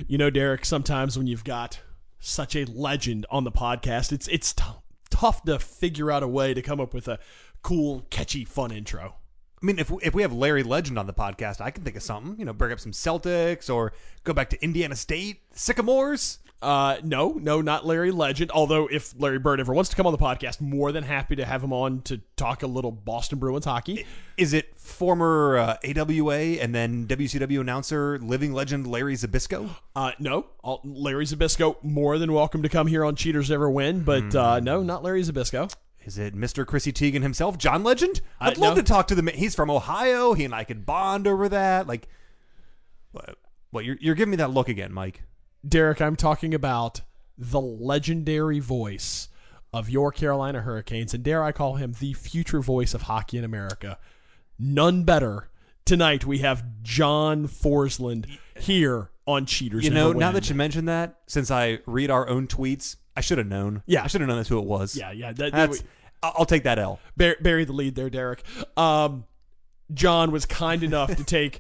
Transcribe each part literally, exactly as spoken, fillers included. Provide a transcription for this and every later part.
You know, Derek, sometimes when you've got such a legend on the podcast, it's it's t- tough to figure out a way to come up with a cool, catchy, fun intro. I mean, if if we have Larry Legend on the podcast, I can think of something. You know, bring up some Celtics or go back to Indiana State, Sycamores. Uh, no, no, not Larry Legend. Although if Larry Bird ever wants to come on the podcast, more than happy to have him on to talk a little Boston Bruins hockey. Is it former uh, A W A and then W C W announcer, living legend Larry Zbyszko? Uh, no, all, Larry Zbyszko, more than welcome to come here on Cheaters Never Win, but mm. uh, no, not Larry Zbyszko. Is it Mister Chrissy Teigen himself, John Legend? I'd uh, love no. to talk to the man. He's from Ohio. He and I could bond over that. Like, what? What? You're you're giving me that look again, Mike. Derek, I'm talking about the legendary voice of your Carolina Hurricanes, and dare I call him the future voice of hockey in America. None better. Tonight we have John Forsland here on Cheaters You know, Never now Win. that you mention that, since I read our own tweets, I should have known. Yeah. I should have known that's who it was. Yeah, yeah. That, That's, that, I'll take that L. Bury, bury the lead there, Derek. Um, John was kind enough to take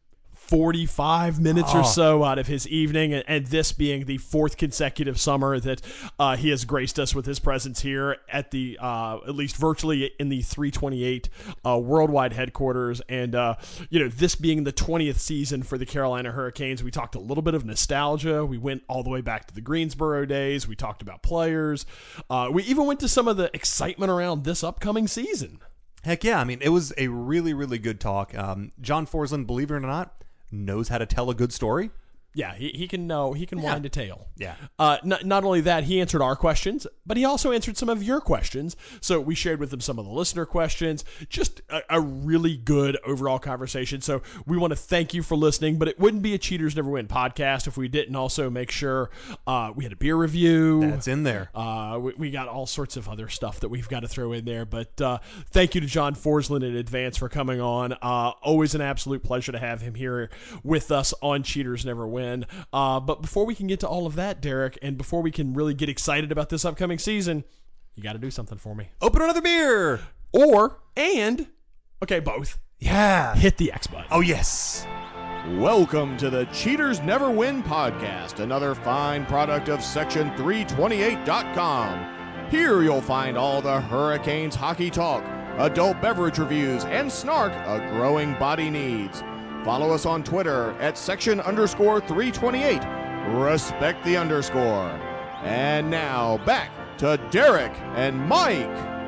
forty-five minutes oh. or so out of his evening, and, and this being the fourth consecutive summer that uh, he has graced us with his presence here at the, uh, at least virtually in the three twenty-eight uh, worldwide headquarters. And, uh, you know, this being the twentieth season for the Carolina Hurricanes, we talked a little bit of nostalgia. We went all the way back to the Greensboro days. We talked about players. Uh, we even went to some of the excitement around this upcoming season. Heck yeah. I mean, it was a really, really good talk. Um, John Forsland, believe it or not, knows how to tell a good story. Yeah, he, he can know, he can Yeah. wind a tale. Yeah. Uh, not, not only that, he answered our questions, but he also answered some of your questions. So we shared with him some of the listener questions. Just a, a really good overall conversation. So we want to thank you for listening, but it wouldn't be a Cheaters Never Win podcast if we didn't also make sure uh, we had a beer review. That's in there. Uh, we, we got all sorts of other stuff that we've got to throw in there. But uh, thank you to John Forsland in advance for coming on. Uh, always an absolute pleasure to have him here with us on Cheaters Never Win. Uh, but before we can get to all of that, Derek, and before we can really get excited about this upcoming season, you got to do something for me. Open another beer. Or, and, okay, both. Yeah. Hit the X button. Oh, yes. Welcome to the Cheaters Never Win podcast, another fine product of section three twenty-eight dot com. Here you'll find all the Hurricanes hockey talk, adult beverage reviews, and snark a growing body needs. Follow us on Twitter at section underscore 328. Respect the underscore. And now back to Derek and Mike.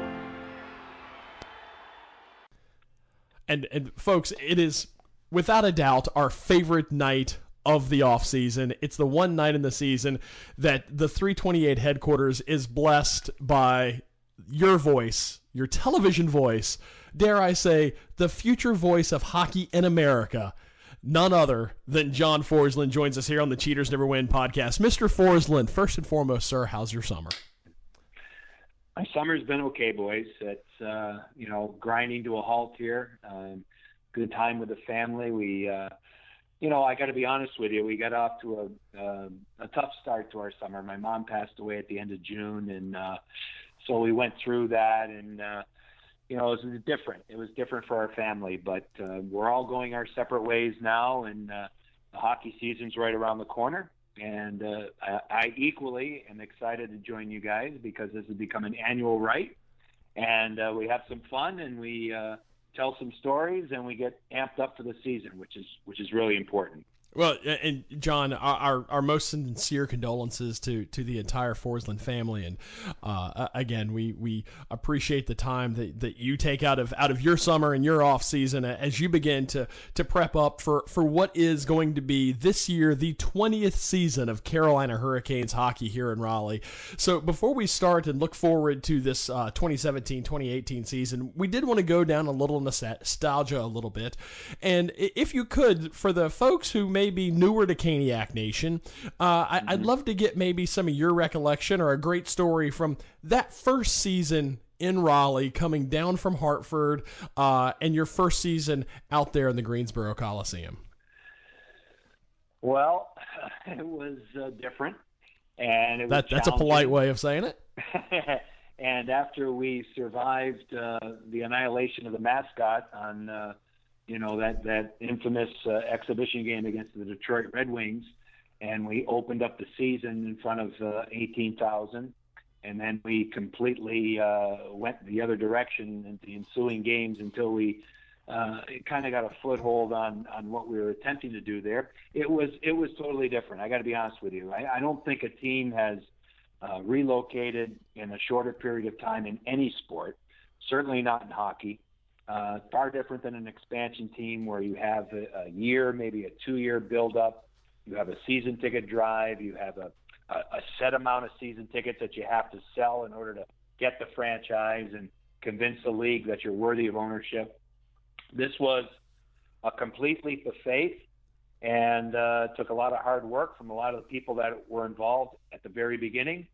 And, and folks, it is without a doubt our favorite night of the offseason. It's the one night in the season that the three twenty-eight headquarters is blessed by your voice, your television voice, dare I say, the future voice of hockey in America. None other than John Forsland joins us here on the Cheaters Never Win podcast. Mister Forsland, first and foremost, sir, how's your summer? My summer's been okay, boys. It's, uh, you know, grinding to a halt here. Um, good time with the family. We, uh, you know, I got to be honest with you. We got off to a, uh, a tough start to our summer. My mom passed away at the end of June, and uh, so we went through that, and, uh, you know, it was different. It was different for our family, but uh, we're all going our separate ways now, and uh, the hockey season's right around the corner. And uh, I, I equally am excited to join you guys because this has become an annual right, and uh, we have some fun, and we uh, tell some stories, and we get amped up for the season, which is which is really important. Well, and John, our, our, our most sincere condolences to, to the entire Forsland family, and uh, again, we, we appreciate the time that, that you take out of out of your summer and your off season as you begin to to prep up for, for what is going to be this year the twentieth season of Carolina Hurricanes hockey here in Raleigh. So before we start and look forward to this uh, twenty seventeen twenty eighteen season, we did want to go down a little nostalgia a little bit, and if you could, for the folks who may be newer to Caniac Nation, uh, I, mm-hmm. I'd love to get maybe some of your recollection or a great story from that first season in Raleigh, coming down from Hartford, uh, and your first season out there in the Greensboro Coliseum. Well, it was uh, different, and it was that, that's a polite way of saying it. And after we survived uh, the annihilation of the mascot on uh, you know, that, that infamous uh, exhibition game against the Detroit Red Wings, and we opened up the season in front of uh, eighteen thousand. And then we completely uh, went the other direction in the ensuing games until we uh, kind of got a foothold on, on what we were attempting to do there. It was it was totally different. I got to be honest with you. I, I don't think a team has uh, relocated in a shorter period of time in any sport. Certainly not in hockey. Uh, far different than an expansion team where you have a, a year, maybe a two-year build-up. You have a season ticket drive. You have a a set amount of season tickets that you have to sell in order to get the franchise and convince the league that you're worthy of ownership. This was a complete leap of faith, and uh, took a lot of hard work from a lot of the people that were involved at the very beginning.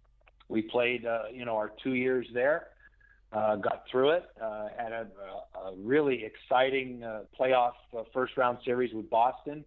We played, uh, you know, our two years there, uh, got through it, uh, had a, a really exciting uh, playoff uh, first-round series with Boston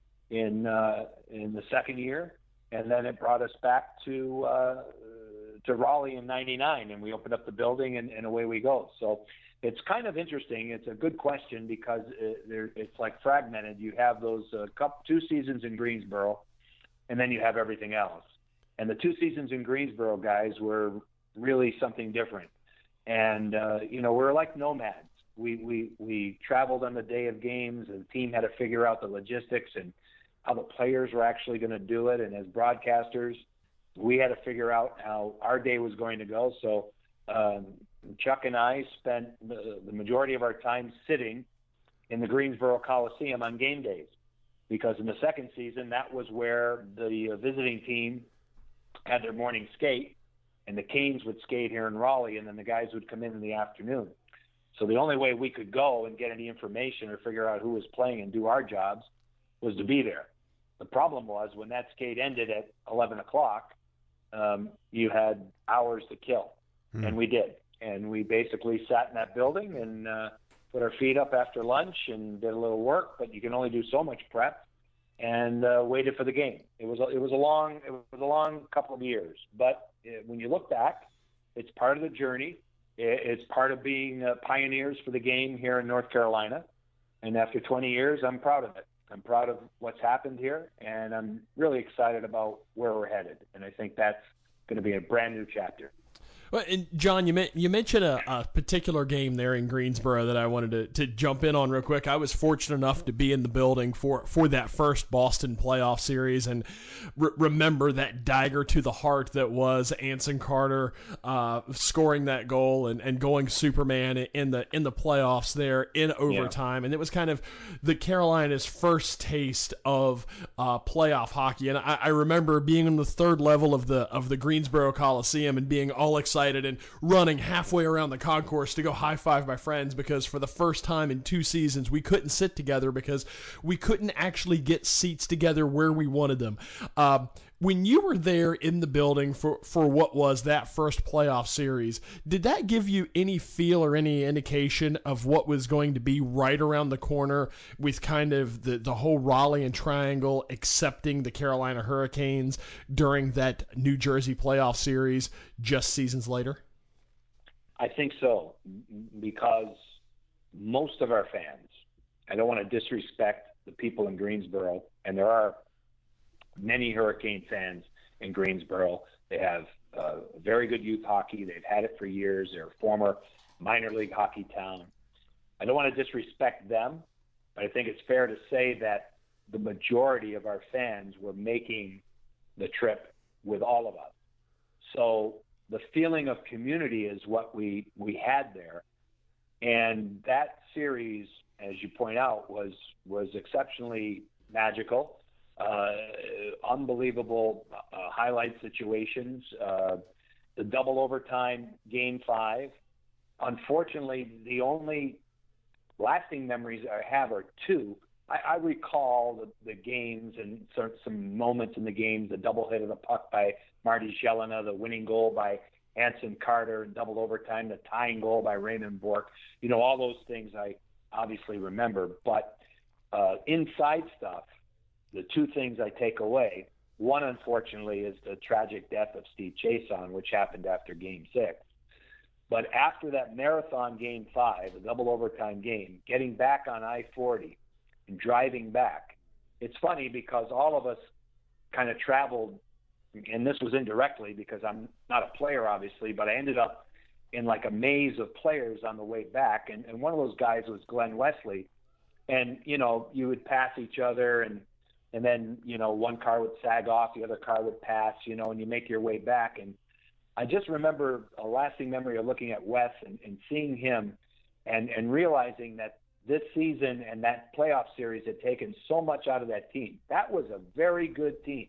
in uh, in the second year. And then it brought us back to uh, to Raleigh in ninety-nine, and we opened up the building, and, and away we go. So it's kind of interesting. It's a good question because it, it's like fragmented. You have those uh, couple, two seasons in Greensboro, and then you have everything else. And the two seasons in Greensboro, guys, were really something different. And, uh, you know, we're like nomads. We, we, we traveled on the day of games, and the team had to figure out the logistics and how the players were actually going to do it. And as broadcasters, we had to figure out how our day was going to go. So um, Chuck and I spent the, the majority of our time sitting in the Greensboro Coliseum on game days, because in the second season, that was where the uh, visiting team had their morning skate, and the Canes would skate here in Raleigh, and then the guys would come in in the afternoon. So the only way we could go and get any information or figure out who was playing and do our jobs was to be there. The problem was when that skate ended at eleven o'clock, um, you had hours to kill, hmm. and we did. And we basically sat in that building and uh, put our feet up after lunch and did a little work, but you can only do so much prep, and uh, waited for the game. It was a, it was a long it was a long couple of years, but it, when you look back, it's part of the journey. It, it's part of being uh, pioneers for the game here in North Carolina. And after twenty years, I'm proud of it. I'm proud of what's happened here, and I'm really excited about where we're headed. And I think that's going to be a brand new chapter. Well, and John, you me- you mentioned a, a particular game there in Greensboro that I wanted to, to jump in on real quick. I was fortunate enough to be in the building for, for that first Boston playoff series, and re- remember that dagger to the heart that was Anson Carter uh, scoring that goal and, and going Superman in the in the playoffs there in overtime. Yeah. And it was kind of the Carolinas' first taste of uh, playoff hockey. And I, I remember being on the third level of the of the Greensboro Coliseum and being all excited and running halfway around the concourse to go high-five my friends, because for the first time in two seasons we couldn't sit together because we couldn't actually get seats together where we wanted them. Um, when you were there in the building for, for what was that first playoff series, did that give you any feel or any indication of what was going to be right around the corner with kind of the, the whole Raleigh and Triangle accepting the Carolina Hurricanes during that New Jersey playoff series just seasons later? I think so, because most of our fans, I don't want to disrespect the people in Greensboro, and there are many Hurricane fans in Greensboro. They have uh, very good youth hockey. They've had it for years. They're a former minor league hockey town. I don't want to disrespect them, but I think it's fair to say that the majority of our fans were making the trip with all of us. So the feeling of community is what we, we had there. And that series, as you point out, was, was exceptionally magical. Uh, unbelievable uh, highlight situations. Uh, the double overtime game five. Unfortunately, the only lasting memories I have are two. I, I recall the, the games and some, some moments in the games, the double hit of the puck by Marty Jelena, the winning goal by Anson Carter in double overtime, the tying goal by Raymond Bourque. You know, all those things I obviously remember. But uh, inside stuff, the two things I take away, one, unfortunately, is the tragic death of Steve Chason, which happened after Game six. But after that marathon Game five, a double overtime game, getting back on I forty and driving back, it's funny because all of us kind of traveled, and this was indirectly because I'm not a player, obviously, but I ended up in like a maze of players on the way back. And, and one of those guys was Glenn Wesley. And, you know, you would pass each other, and and then, you know, one car would sag off, the other car would pass, you know, and you make your way back. And I just remember a lasting memory of looking at Wes and, and seeing him and, and realizing that this season and that playoff series had taken so much out of that team. That was a very good team.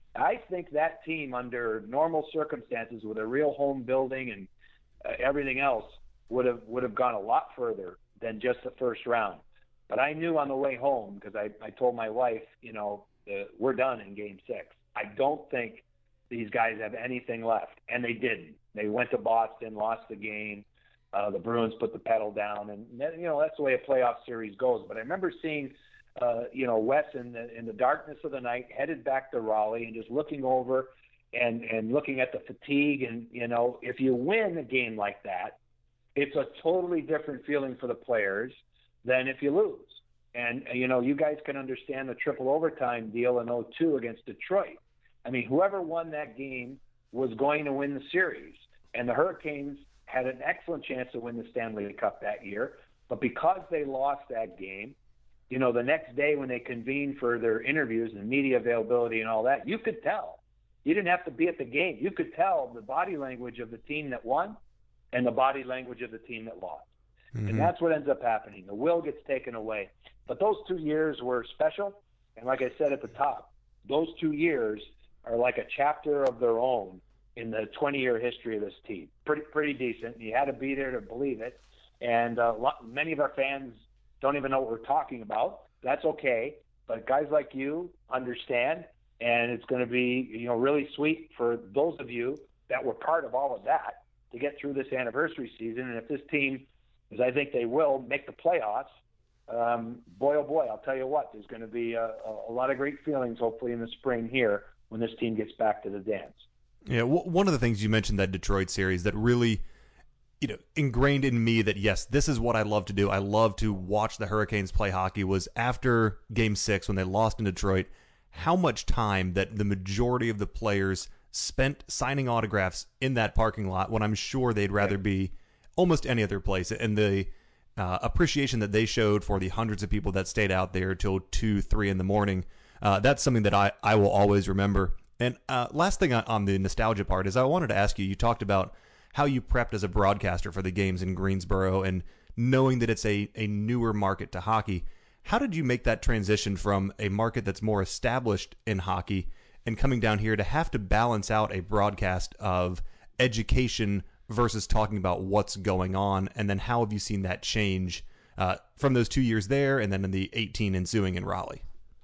I think that team, under normal circumstances, with a real home building and uh, everything else, would have would have gone a lot further than just the first round. But I knew on the way home, because I, I told my wife, you know, uh, we're done in game six. I don't think these guys have anything left. And they didn't. They went to Boston, lost the game. Uh, the Bruins put the pedal down. And, you know, that's the way a playoff series goes. But I remember seeing, uh, you know, Wes in the, in the darkness of the night, headed back to Raleigh, and just looking over and, and looking at the fatigue. And, you know, if you win a game like that, it's a totally different feeling for the players than if you lose. And, you know, you guys can understand the triple overtime deal in oh two against Detroit. I mean, whoever won that game was going to win the series. And the Hurricanes had an excellent chance to win the Stanley Cup that year. But because they lost that game, you know, the next day when they convened for their interviews and media availability and all that, you could tell. You didn't have to be at the game. You could tell the body language of the team that won and the body language of the team that lost. Mm-hmm. And that's what ends up happening. The will gets taken away. But those two years were special. And like I said at the top, those two years are like a chapter of their own in the twenty-year history of this team. Pretty pretty decent. You had to be there to believe it. And uh, many of our fans don't even know what we're talking about. That's okay. But guys like you understand, and it's going to be, you know, really sweet for those of you that were part of all of that to get through this anniversary season. And if this team, as I think they will, make the playoffs, um, boy, oh boy, I'll tell you what, there's going to be a, a lot of great feelings hopefully in the spring here when this team gets back to the dance. Yeah, w- one of the things you mentioned, that Detroit series, that really, you know, ingrained in me that, yes, this is what I love to do. I love to watch the Hurricanes play hockey, was after Game six when they lost in Detroit, how much time that the majority of the players spent signing autographs in that parking lot when I'm sure they'd rather be almost any other place. And the uh, appreciation that they showed for the hundreds of people that stayed out there till two, three in the morning, uh, that's something that I, I will always remember. And uh, last thing on, on the nostalgia part is I wanted to ask you, you talked about how you prepped as a broadcaster for the games in Greensboro and knowing that it's a, a newer market to hockey. How did you make that transition from a market that's more established in hockey and coming down here to have to balance out a broadcast of education versus talking about what's going on? And then how have you seen that change uh, from those two years there and then in the eighteen ensuing in Raleigh?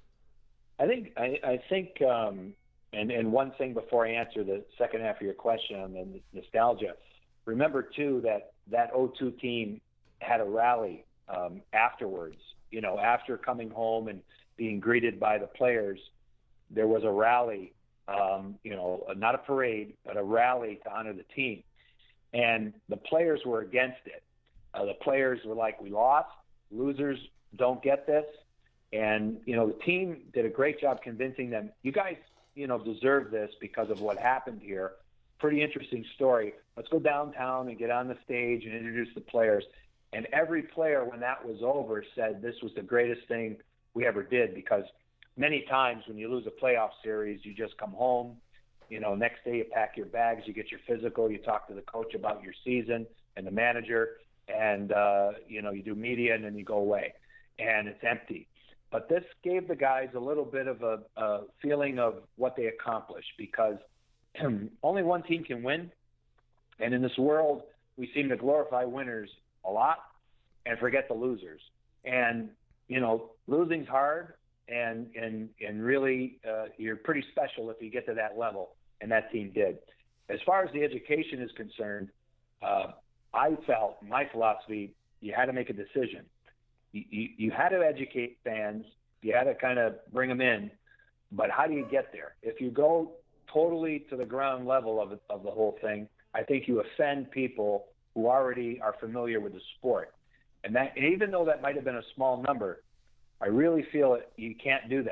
I think, I, I think, um, and, and one thing before I answer the second half of your question on the nostalgia, remember too that that oh two team had a rally um, afterwards. You know, after coming home and being greeted by the players, there was a rally, um, you know, not a parade, but a rally to honor the team. And the players were against it. Uh, the players were like, we lost, losers don't get this. And, you know, the team did a great job convincing them, you guys, you know, deserve this because of what happened here. Pretty interesting story. Let's go downtown and get on the stage and introduce the players. And every player, when that was over, said this was the greatest thing we ever did, because many times when you lose a playoff series, you just come home. You know, next day you pack your bags, you get your physical, you talk to the coach about your season and the manager, and, uh, you know, you do media and then you go away. And it's empty. But this gave the guys a little bit of a, a feeling of what they accomplished, because only one team can win. And in this world, we seem to glorify winners a lot and forget the losers. And, you know, losing's hard, and and and really uh, you're pretty special if you get to that level, and that team did. As far as the education is concerned, uh, I felt, my philosophy, you had to make a decision. You, you, you had to educate fans. You had to kind of bring them in. But how do you get there? If you go totally to the ground level of, of the whole thing, I think you offend people who already are familiar with the sport. And that, and even though that might have been a small number, I really feel it, you can't do that.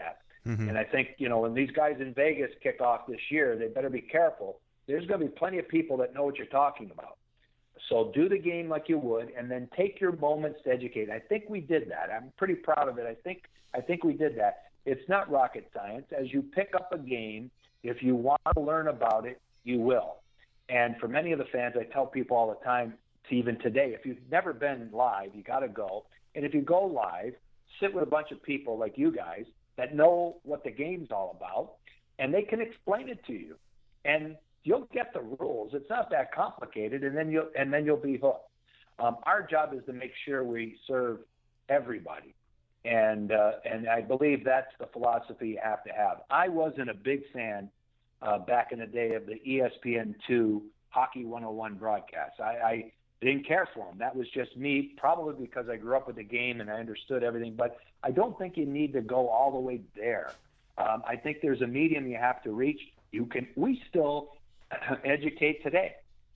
Mm-hmm. And I think, you know, when these guys in Vegas kick off this year, they better be careful. There's going to be plenty of people that know what you're talking about. So do the game like you would, and then take your moments to educate. I think we did that. I'm pretty proud of it. I think I think we did that. It's not rocket science. As you pick up a game, if you want to learn about it, you will. And for many of the fans, I tell people all the time, to even today, if you've never been live, you got to go. And if you go live, sit with a bunch of people like you guys that know what the game's all about, and they can explain it to you. And you'll get the rules. It's not that complicated, and then you'll and then you'll be hooked. Um, our job is to make sure we serve everybody, and uh, and I believe that's the philosophy you have to have. I wasn't a big fan uh, back in the day of the E S P N two Hockey one oh one broadcasts. I, I didn't care for them. That was just me, probably because I grew up with the game and I understood everything. But I don't think you need to go all the way there. Um, I think there's a medium you have to reach. You can. We still educate today.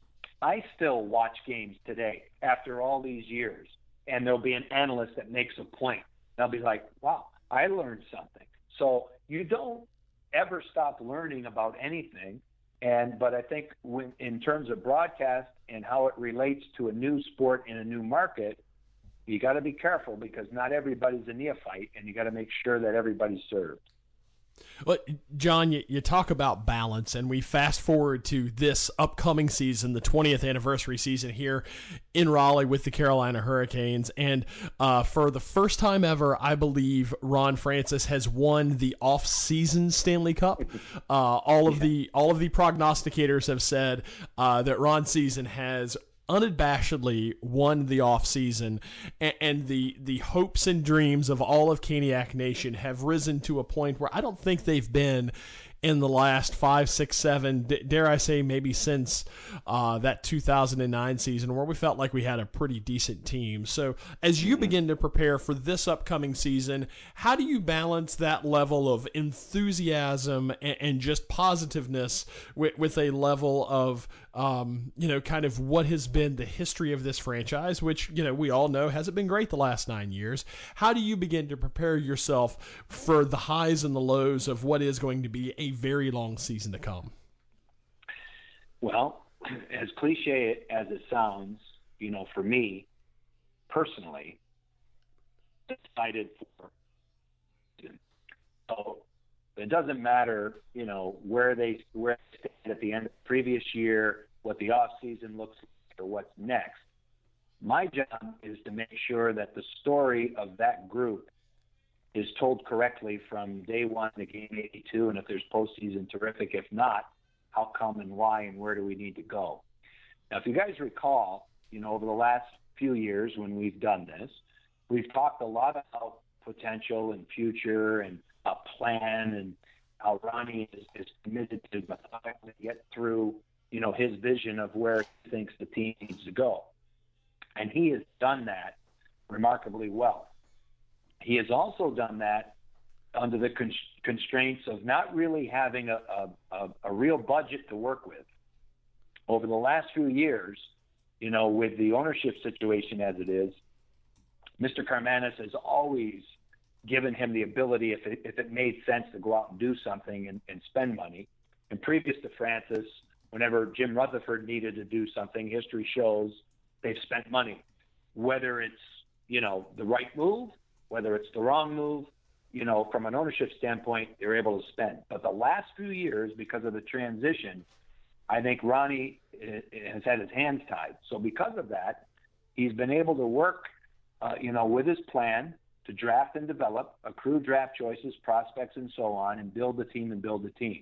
I still watch games today after all these years, and there'll be an analyst that makes a point. They'll be like, wow, I learned something. So you don't ever stop learning about anything. And but I think when, in terms of broadcast and how it relates to a new sport in a new market, you got to be careful because not everybody's a neophyte, and you got to make sure that everybody's served. Well, John, you, you talk about balance, and we fast forward to this upcoming season, the twentieth anniversary season here in Raleigh with the Carolina Hurricanes. And uh, for the first time ever, I believe Ron Francis has won the off-season Stanley Cup. Uh, all of the all of the prognosticators have said uh, that Ron's season has unabashedly won the offseason, and, and the the hopes and dreams of all of Caniac Nation have risen to a point where I don't think they've been in the last five, six, seven, d- dare I say maybe since uh, that two thousand nine season where we felt like we had a pretty decent team. So as you begin to prepare for this upcoming season, how do you balance that level of enthusiasm and, and just positiveness with, with a level of, um, you know, kind of what has been the history of this franchise, which, you know, we all know hasn't been great the last nine years. How do you begin to prepare yourself for the highs and the lows of what is going to be a very long season to come? Well, as cliche as it sounds, you know, for me personally, excited for. So it doesn't matter, you know, where they where they stand at the end of the previous year, what the off season looks like, or what's next. My job is to make sure that the story of that group is told correctly from day one to game eighty-two, and if there's postseason, terrific. If not, how come and why and where do we need to go? Now, if you guys recall, you know, over the last few years when we've done this, we've talked a lot about potential and future and a plan and how Ronnie is, is committed to methodically get through, you know, his vision of where he thinks the team needs to go. And he has done that remarkably well. He has also done that under the con- constraints of not really having a, a, a real budget to work with. Over the last few years, you know, with the ownership situation as it is, Mister Karmanos has always given him the ability, if it, if it made sense, to go out and do something and, and spend money. And previous to Francis, whenever Jim Rutherford needed to do something, history shows they've spent money, whether it's, you know, the right move, whether it's the wrong move, you know, from an ownership standpoint, they're able to spend. But the last few years, because of the transition, I think Ronnie has had his hands tied. So because of that, he's been able to work, uh, you know, with his plan to draft and develop, accrue draft choices, prospects, and so on, and build the team and build the team.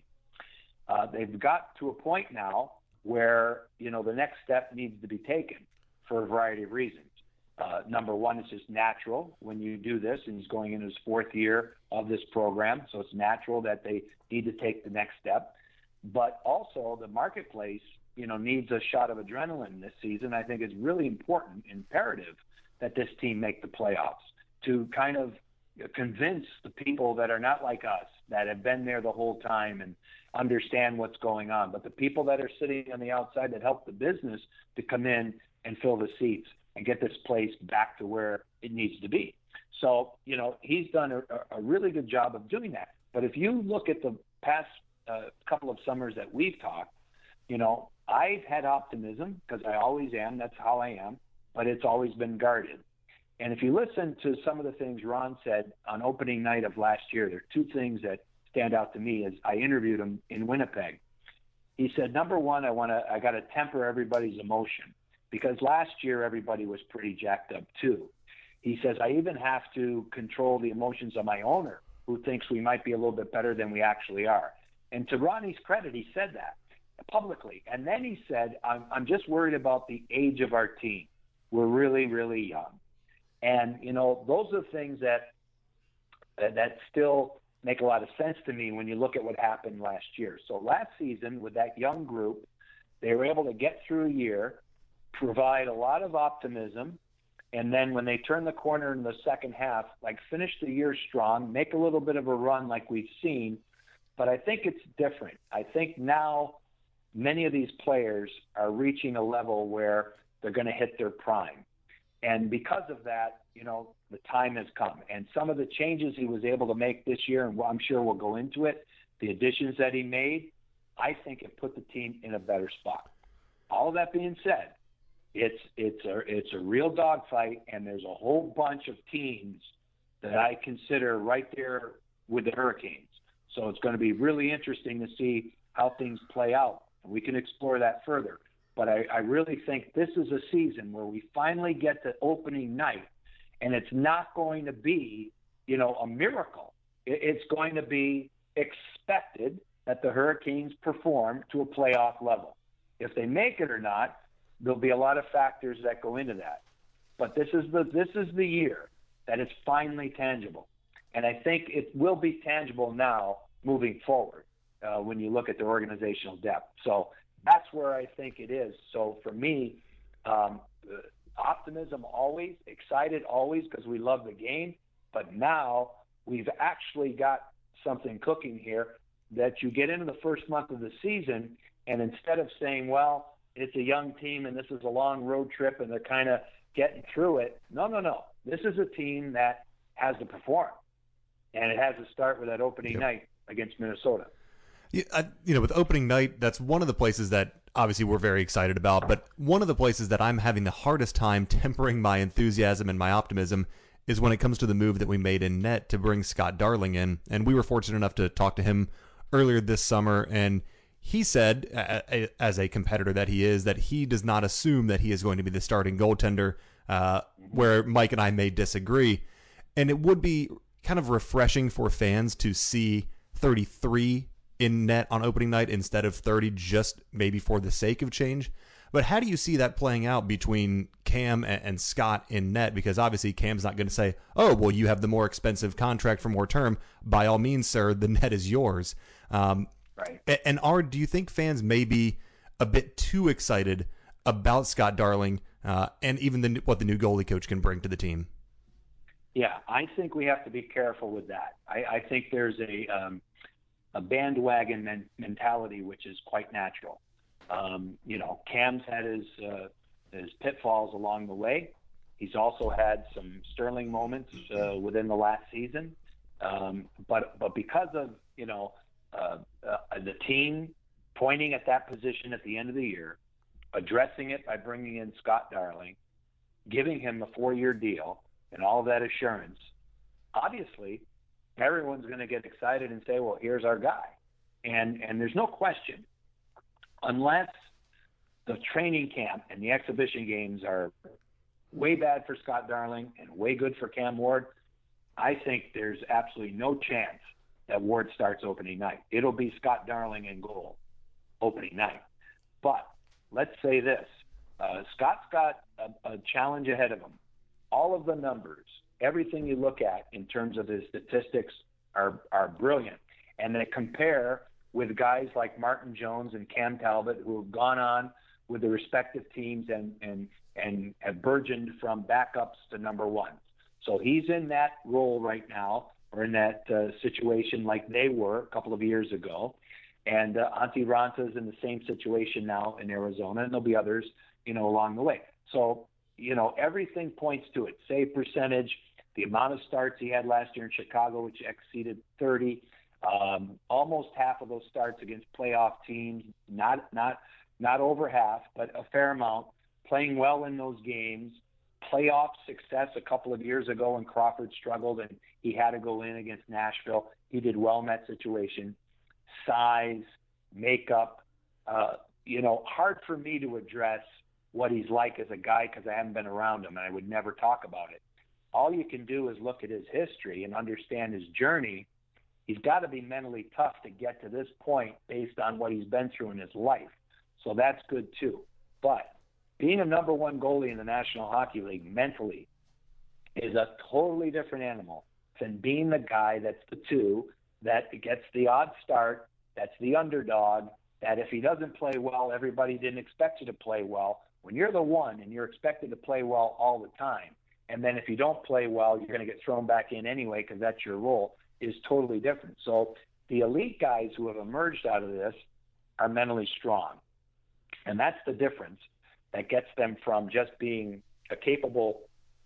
Uh, they've got to a point now where, you know, the next step needs to be taken for a variety of reasons. Uh, number one, it's just natural when you do this, and he's going into his fourth year of this program, so it's natural that they need to take the next step. But also the marketplace, you know, needs a shot of adrenaline this season. I think it's really important, imperative, that this team make the playoffs to kind of convince the people that are not like us, that have been there the whole time and understand what's going on, but the people that are sitting on the outside that help the business to come in and fill the seats and get this place back to where it needs to be. So, you know, he's done a, a really good job of doing that. But if you look at the past uh, couple of summers that we've talked, you know, I've had optimism because I always am. That's how I am. But it's always been guarded. And if you listen to some of the things Ron said on opening night of last year, there are two things that stand out to me as I interviewed him in Winnipeg. He said, number one, I want to, I got to temper everybody's emotion because last year everybody was pretty jacked up too. He says, I even have to control the emotions of my owner who thinks we might be a little bit better than we actually are. And to Ronnie's credit, he said that publicly. And then he said, I'm, I'm just worried about the age of our team. We're really, really young. And, you know, those are things that, that still make a lot of sense to me when you look at what happened last year. So last season with that young group, they were able to get through a year, provide a lot of optimism, and then when they turn the corner in the second half, like finish the year strong, make a little bit of a run like we've seen. But I think it's different. I think now many of these players are reaching a level where they're going to hit their prime. And because of that, you know, the time has come. And some of the changes he was able to make this year, and I'm sure we'll go into it, the additions that he made, I think it put the team in a better spot. All of that being said, it's it's a it's a real dogfight, and there's a whole bunch of teams that I consider right there with the Hurricanes. So it's going to be really interesting to see how things play out. And we can explore that further. But I, I really think this is a season where we finally get to opening night, and it's not going to be, you know, a miracle. It, it's going to be expected that the Hurricanes perform to a playoff level. If they make it or not, there'll be a lot of factors that go into that. But this is the this is the year that it's finally tangible, and I think it will be tangible now moving forward uh, when you look at the organizational depth. So that's where I think it is. So for me, um, optimism always, excited always because we love the game. But now we've actually got something cooking here that you get into the first month of the season, and instead of saying, well, it's a young team and this is a long road trip and they're kind of getting through it. No, no, no. This is a team that has to perform, and it has to start with that opening yep. night against Minnesota. Yeah, I, you know, with opening night, that's one of the places that obviously we're very excited about. But one of the places that I'm having the hardest time tempering my enthusiasm and my optimism is when it comes to the move that we made in net to bring Scott Darling in. And we were fortunate enough to talk to him earlier this summer, and he said, as a competitor that he is, that he does not assume that he is going to be the starting goaltender, uh, where Mike and I may disagree. And it would be kind of refreshing for fans to see thirty-three in net on opening night instead of thirty, just maybe for the sake of change. But how do you see that playing out between Cam and, and Scott in net? Because obviously Cam's not going to say, oh, well, you have the more expensive contract for more term. By all means, sir, the net is yours. Um, right. And are, do you think fans may be a bit too excited about Scott Darling uh, and even the, what the new goalie coach can bring to the team? Yeah, I think we have to be careful with that. I, I think there's a um, a bandwagon men- mentality, which is quite natural. Um, you know, Cam's had his uh, his pitfalls along the way. He's also had some sterling moments uh, within the last season. Um, but but because of, you know, uh, uh, the team pointing at that position at the end of the year, addressing it by bringing in Scott Darling, giving him a four-year deal, and all of that assurance, obviously everyone's going to get excited and say, well, here's our guy. And and there's no question, unless the training camp and the exhibition games are way bad for Scott Darling and way good for Cam Ward, I think there's absolutely no chance that Ward starts opening night. It'll be Scott Darling in goal opening night. But let's say this, uh, Scott's got a, a challenge ahead of him. All of the numbers, everything you look at in terms of his statistics are are brilliant. And they compare with guys like Martin Jones and Cam Talbot, who have gone on with the respective teams and and and have burgeoned from backups to number ones. So he's in that role right now, or in that uh, situation like they were a couple of years ago. And uh, Antti Ranta's in the same situation now in Arizona, and there'll be others, you know, along the way. So, you know, everything points to it. Save percentage, the amount of starts he had last year in Chicago, which exceeded thirty. Um, almost half of those starts against playoff teams, not not not over half, but a fair amount, playing well in those games. Playoff success a couple of years ago when Crawford struggled and he had to go in against Nashville. He did well in that situation. Size, makeup, uh, you know, hard for me to address what he's like as a guy because I haven't been around him and I would never talk about it. All you can do is look at his history and understand his journey. He's got to be mentally tough to get to this point based on what he's been through in his life. So that's good too. But being a number one goalie in the National Hockey League mentally is a totally different animal than being the guy that's the two, that gets the odd start, that's the underdog, that if he doesn't play well, everybody didn't expect you to play well. When you're the one and you're expected to play well all the time, and then if you don't play well, you're going to get thrown back in anyway because that's your role, is totally different. So the elite guys who have emerged out of this are mentally strong. And that's the difference that gets them from just being a capable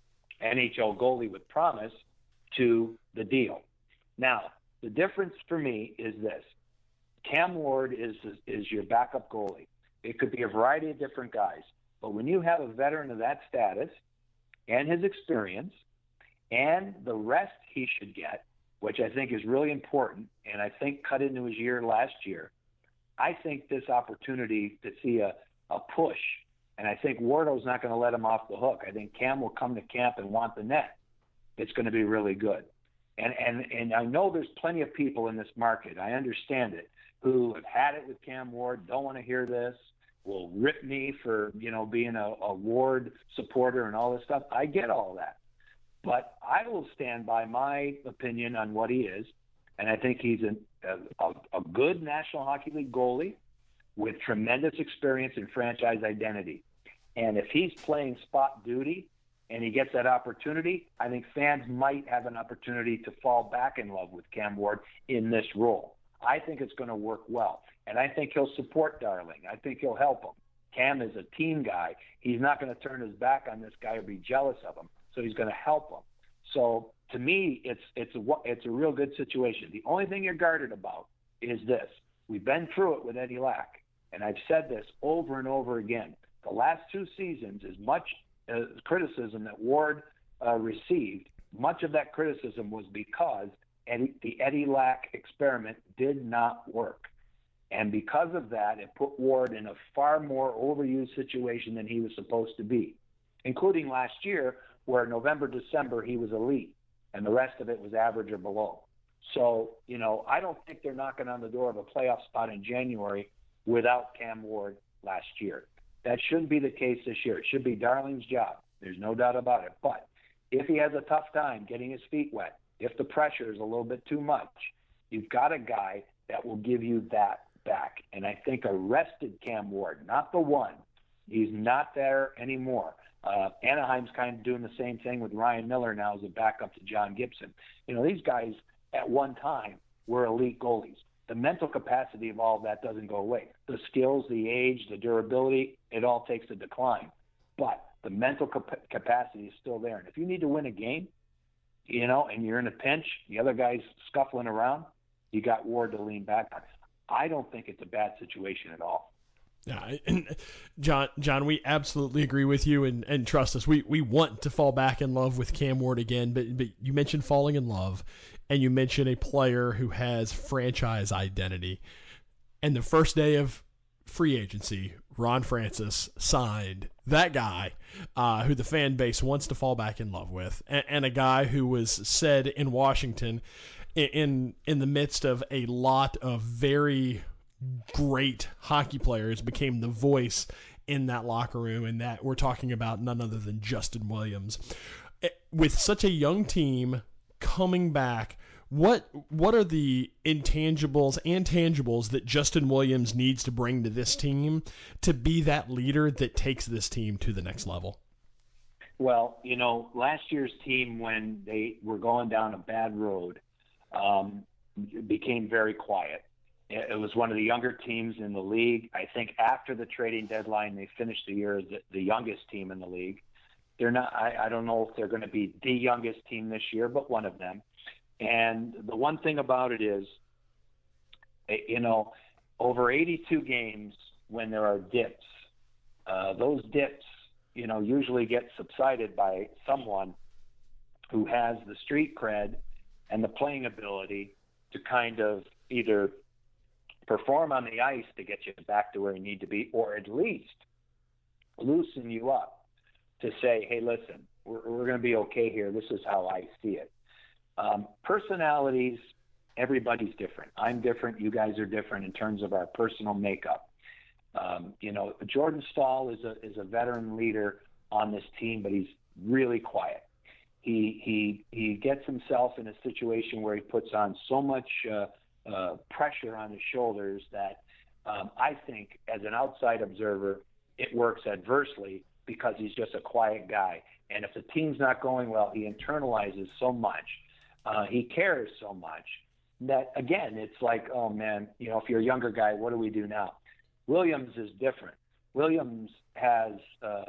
N H L goalie with promise to the deal. Now, the difference for me is this. Cam Ward is is your backup goalie. It could be a variety of different guys. But when you have a veteran of that status and his experience and the rest he should get, which I think is really important, and I think cut into his year last year, I think this opportunity to see a, a push, and I think Wardo's not going to let him off the hook. I think Cam will come to camp and want the net. It's going to be really good. And, and, and I know there's plenty of people in this market, I understand it, who have had it with Cam Ward, don't want to hear this, will rip me for, you know, being a, a Ward supporter and all this stuff. I get all that. But I will stand by my opinion on what he is, and I think he's an, a, a good National Hockey League goalie with tremendous experience and franchise identity. And if he's playing spot duty and he gets that opportunity, I think fans might have an opportunity to fall back in love with Cam Ward in this role. I think it's going to work well. And I think he'll support Darling. I think he'll help him. Cam is a team guy. He's not going to turn his back on this guy or be jealous of him. So he's going to help him. So to me, it's it's a, it's a real good situation. The only thing you're guarded about is this. We've been through it with Eddie Lack, and I've said this over and over again. The last two seasons, as much uh, criticism that Ward uh, received, much of that criticism was because Eddie, the Eddie Lack experiment did not work. And because of that, it put Ward in a far more overused situation than he was supposed to be, including last year where November, December, he was elite, and the rest of it was average or below. So, you know, I don't think they're knocking on the door of a playoff spot in January without Cam Ward last year. That shouldn't be the case this year. It should be Darling's job. There's no doubt about it. But if he has a tough time getting his feet wet, if the pressure is a little bit too much, you've got a guy that will give you that back. And I think a rested Cam Ward, not the one. He's not there anymore. Uh, Anaheim's kind of doing the same thing with Ryan Miller now as a backup to John Gibson. You know, these guys at one time were elite goalies. The mental capacity of all of that doesn't go away. The skills, the age, the durability, it all takes a decline. But the mental cap- capacity is still there. And if you need to win a game, you know, and you're in a pinch, the other guy's scuffling around, you got Ward to lean back on. I don't think it's a bad situation at all. Yeah, and John, John, we absolutely agree with you, and, and trust us, we, we want to fall back in love with Cam Ward again. But but you mentioned falling in love, and you mentioned a player who has franchise identity. And the first day of free agency, Ron Francis signed that guy uh, who the fan base wants to fall back in love with, and, and a guy who was said in Washington in, in in the midst of a lot of very great hockey players, became the voice in that locker room, and that we're talking about none other than Justin Williams. With such a young team coming back, what what are the intangibles and tangibles that Justin Williams needs to bring to this team to be that leader that takes this team to the next level? Well, you know, last year's team, when they were going down a bad road, um, became very quiet. It was one of the younger teams in the league. I think after the trading deadline, they finished the year as the, the youngest team in the league. They're not. I, I don't know if they're going to be the youngest team this year, but one of them. And the one thing about it is You know, over eighty-two games when there are dips, uh, those dips, you know, usually get subsided by someone who has the street cred and the playing ability to kind of either perform on the ice to get you back to where you need to be, or at least loosen you up to say, hey, listen, we're, we're going to be okay here. This is how I see it. Um, personalities, everybody's different. I'm different. You guys are different in terms of our personal makeup. Um, you know, Jordan Staal is a is a veteran leader on this team, but he's really quiet. He he he gets himself in a situation where he puts on so much uh, uh, pressure on his shoulders that um, I think, as an outside observer, it works adversely because he's just a quiet guy. And if the team's not going well, he internalizes so much. Uh, he cares so much that, again, it's like, oh, man, you know, if you're a younger guy, what do we do now? Williams is different. Williams has uh, uh,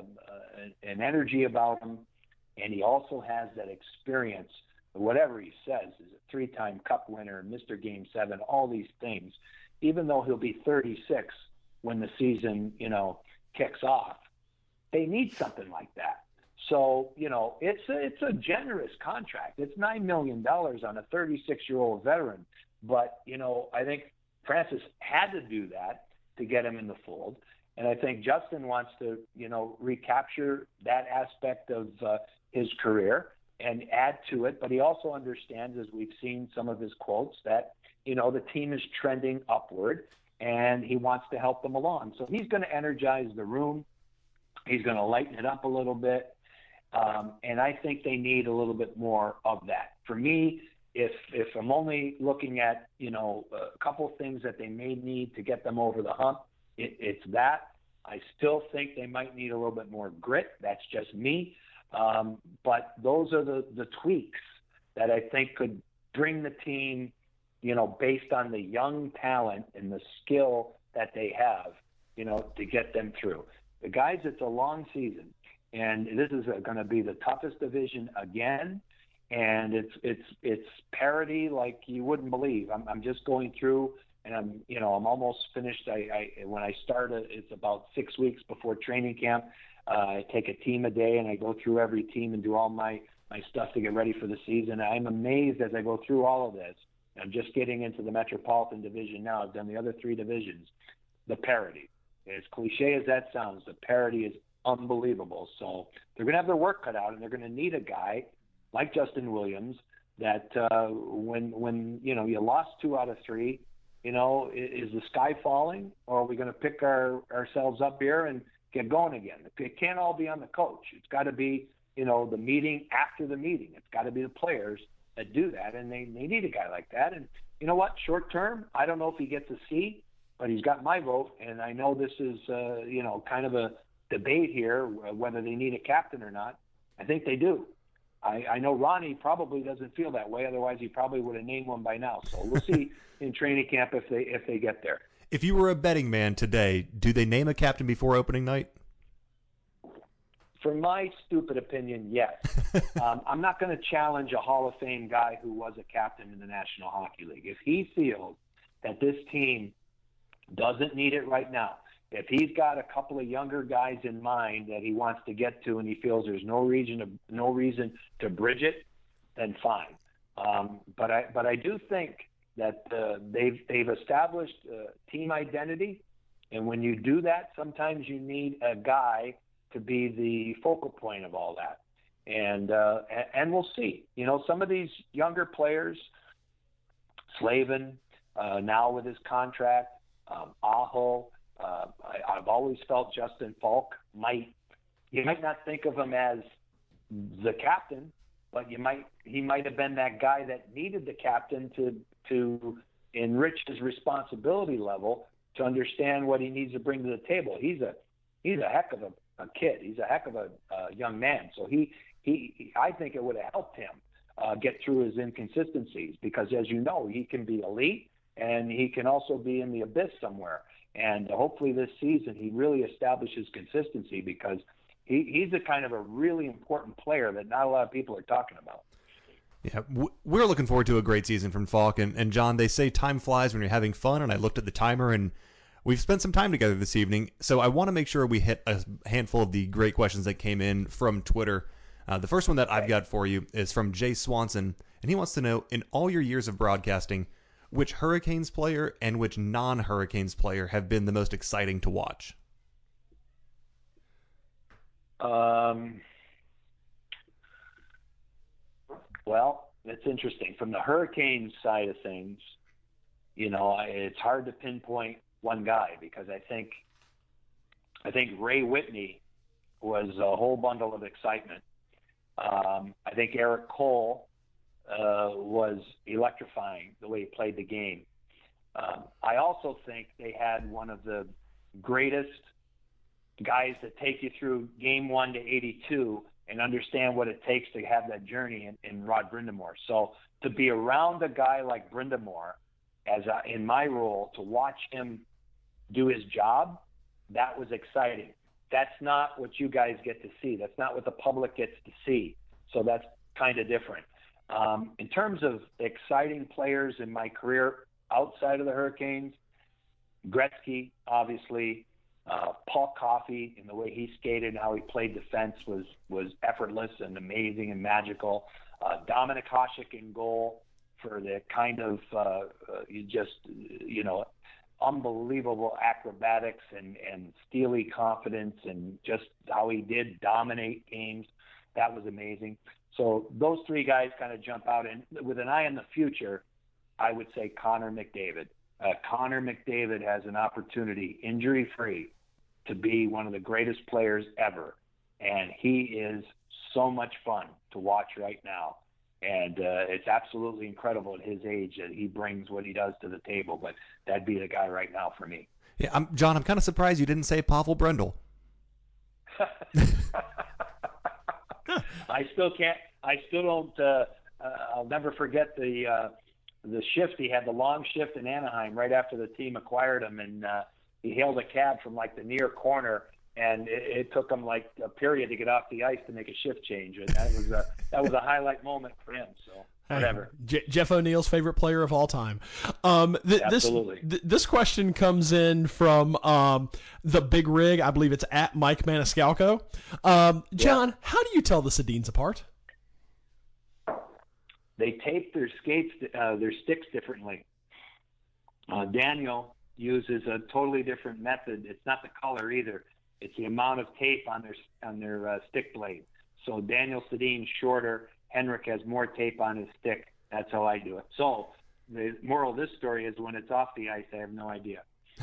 an energy about him, and he also has that experience. Whatever he says, is a three-time Cup winner, Mister Game Seven, all these things. Even though he'll be thirty-six when the season, you know, kicks off, they need something like that. So, you know, it's a, it's a generous contract. It's nine million dollars on a thirty-six-year-old veteran. But, you know, I think Francis had to do that to get him in the fold. And I think Justin wants to, you know, recapture that aspect of uh, his career and add to it. But he also understands, as we've seen some of his quotes, that, you know, the team is trending upward and he wants to help them along. So he's going to energize the room. He's going to lighten it up a little bit. Um, and I think they need a little bit more of that. For me, if if I'm only looking at, you know, a couple things that they may need to get them over the hump, it, it's that. I still think they might need a little bit more grit. That's just me. Um, but those are the, the tweaks that I think could bring the team, you know, based on the young talent and the skill that they have, you know, to get them through. The guys, it's a long season. And this is going to be the toughest division again, and it's it's it's parity like you wouldn't believe. I'm I'm just going through, and I'm you know I'm almost finished. I, I when I start, it's about six weeks before training camp. Uh, I take a team a day, and I go through every team and do all my my stuff to get ready for the season. I'm amazed as I go through all of this. I'm just getting into the Metropolitan Division now. I've done the other three divisions. The parity, as cliche as that sounds, the parity is unbelievable. So they're going to have their work cut out, and they're going to need a guy like Justin Williams that uh, when when you know you lost two out of three, you know, is, is the sky falling, or are we going to pick our ourselves up here and get going again? It can't all be on the coach. It's got to be, you know, the meeting after the meeting. It's got to be the players that do that, and they, they need a guy like that. And you know what? Short term, I don't know if he gets a C, but he's got my vote, and I know this is uh, you know kind of a debate here whether they need a captain or not. I think they do. I, I know Ronnie probably doesn't feel that way. Otherwise, he probably would have named one by now. So we'll see in training camp if they if they get there. If you were a betting man today, do they name a captain before opening night? For my stupid opinion, yes. um, I'm not going to challenge a Hall of Fame guy who was a captain in the National Hockey League. If he feels that this team doesn't need it right now, if he's got a couple of younger guys in mind that he wants to get to and he feels there's no reason to, no reason to bridge it, then fine. Um, but I but I do think that uh, they've they've established uh, team identity, and when you do that, sometimes you need a guy to be the focal point of all that. And uh, and we'll see. You know, some of these younger players, Slavin, uh, now with his contract, um, Aho. Uh, I, I've always felt Justin Falk might, you might not think of him as the captain, but you might, he might have been that guy that needed the captain to, to enrich his responsibility level to understand what he needs to bring to the table. He's a, he's a heck of a, a kid. He's a heck of a uh, young man. So he, he, he, I think it would have helped him uh, get through his inconsistencies because, as you know, he can be elite and he can also be in the abyss somewhere. And hopefully this season he really establishes consistency because he, he's a kind of a really important player that not a lot of people are talking about. Yeah, w- we're looking forward to a great season from Falk. And, and John, they say time flies when you're having fun, and I looked at the timer, and we've spent some time together this evening. So I want to make sure we hit a handful of the great questions that came in from Twitter. Uh, the first one that I've got for you is from Jay Swanson, and he wants to know, in all your years of broadcasting, which Hurricanes player and which non-Hurricanes player have been the most exciting to watch? Um, well, it's interesting. From the Hurricanes side of things, you know, it's hard to pinpoint one guy because I think, I think Ray Whitney was a whole bundle of excitement. Um, I think Eric Cole uh, was electrifying the way he played the game. Um, I also think they had one of the greatest guys that take you through game one to eighty-two and understand what it takes to have that journey in, in Rod Brind'Amour. So to be around a guy like Brind'Amour, as a, in my role, to watch him do his job, that was exciting. That's not what you guys get to see. That's not what the public gets to see. So that's kind of different. Um, in terms of exciting players in my career outside of the Hurricanes, Gretzky, obviously, uh, Paul Coffey, in the way he skated and how he played defense was was effortless and amazing and magical. Uh, Dominik Hasek in goal for the kind of uh, uh, you just you know unbelievable acrobatics and and steely confidence and just how he did dominate games. That was amazing. So those three guys kind of jump out, and with an eye on the future, I would say Connor McDavid. Uh, Connor McDavid has an opportunity, injury-free, to be one of the greatest players ever. And he is so much fun to watch right now. And uh, it's absolutely incredible at his age that he brings what he does to the table. But that'd be the guy right now for me. Yeah, I'm, John, I'm kind of surprised you didn't say Pavel Brendel. I still can't. I still don't. Uh, uh, I'll never forget the uh, the shift he had, the long shift in Anaheim right after the team acquired him, and uh, he hailed a cab from like the near corner, and it, it took him like a period to get off the ice to make a shift change. And that was a that was a highlight moment for him. So. Whatever. J- Jeff O'Neill's favorite player of all time. Um, th- Absolutely. This th- this question comes in from um, the Big Rig. I believe it's at Mike Maniscalco. Um, John, yeah. How do you tell the Sedins apart? They tape their skates, uh, their sticks differently. Uh, Daniel uses a totally different method. It's not the color either. It's the amount of tape on their on their uh, stick blade. So Daniel Sedin's shorter. Henrik has more tape on his stick. That's how I do it. So the moral of this story is when it's off the ice, I have no idea.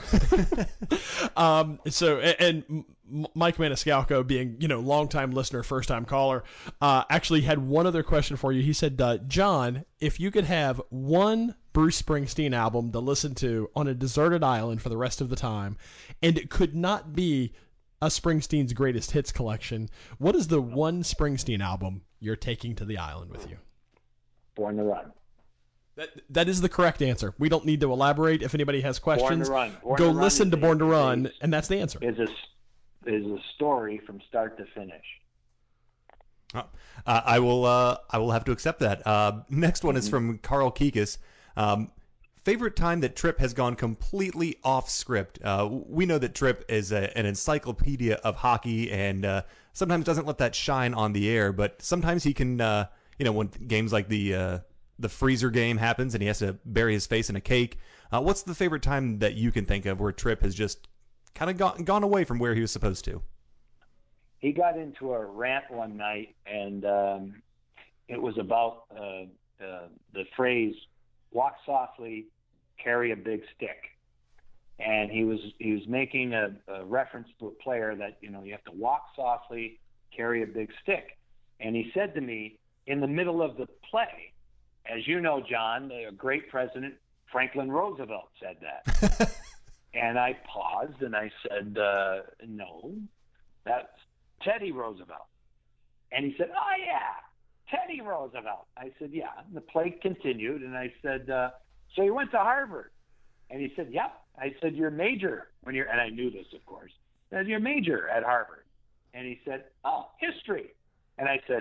um, so, and, and Mike Maniscalco, being, you know, longtime listener, first time caller, uh, actually had one other question for you. He said, uh, John, if you could have one Bruce Springsteen album to listen to on a deserted island for the rest of the time, and it could not be a Springsteen's greatest hits collection, what is the one Springsteen album you're taking to the island with you? Born to Run. That that is the correct answer. We don't need to elaborate. If anybody has questions, Born to Run. Born go to listen Run to Born to Run, is, and that's the answer. Is a is a story from start to finish. Oh, uh, I will. Uh, I will have to accept that. Uh, next one mm-hmm. is from Carl Kikas. Um, favorite time that Tripp has gone completely off script. Uh, we know that Tripp is a, an encyclopedia of hockey, and uh, sometimes doesn't let that shine on the air. But sometimes he can. Uh, you know, when games like the uh, the freezer game happens and he has to bury his face in a cake. Uh, what's the favorite time that you can think of where Tripp has just kind of gone gone away from where he was supposed to? He got into a rant one night, and um, it was about uh, uh, the phrase "walk softly, carry a big stick." And he was he was making a, a reference to a player that, you know, you have to walk softly, carry a big stick. And he said to me in the middle of the play, as you know, John, a great president, Franklin Roosevelt, said that. And I paused and I said, uh, no, that's Teddy Roosevelt. And he said, oh, yeah, Teddy Roosevelt. I said, yeah. And the play continued, and I said, uh, so you went to Harvard? And he said, yep. I said, you're a major when you're, and I knew this, of course. I said, you're a major at Harvard. And he said, oh, history. And I said,